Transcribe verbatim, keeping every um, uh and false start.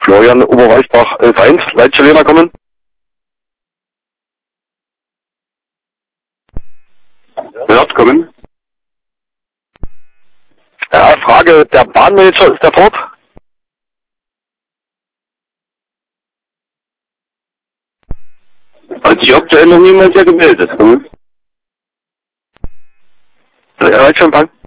Florian Oberwalsbach elf eins, Leitschelena kommen. Hört kommen. Ja, Frage, der Bahnmanager ist der fort? Hat sich aktuell noch niemand hier gemeldet. Hm? Ja, halt schon, Bank.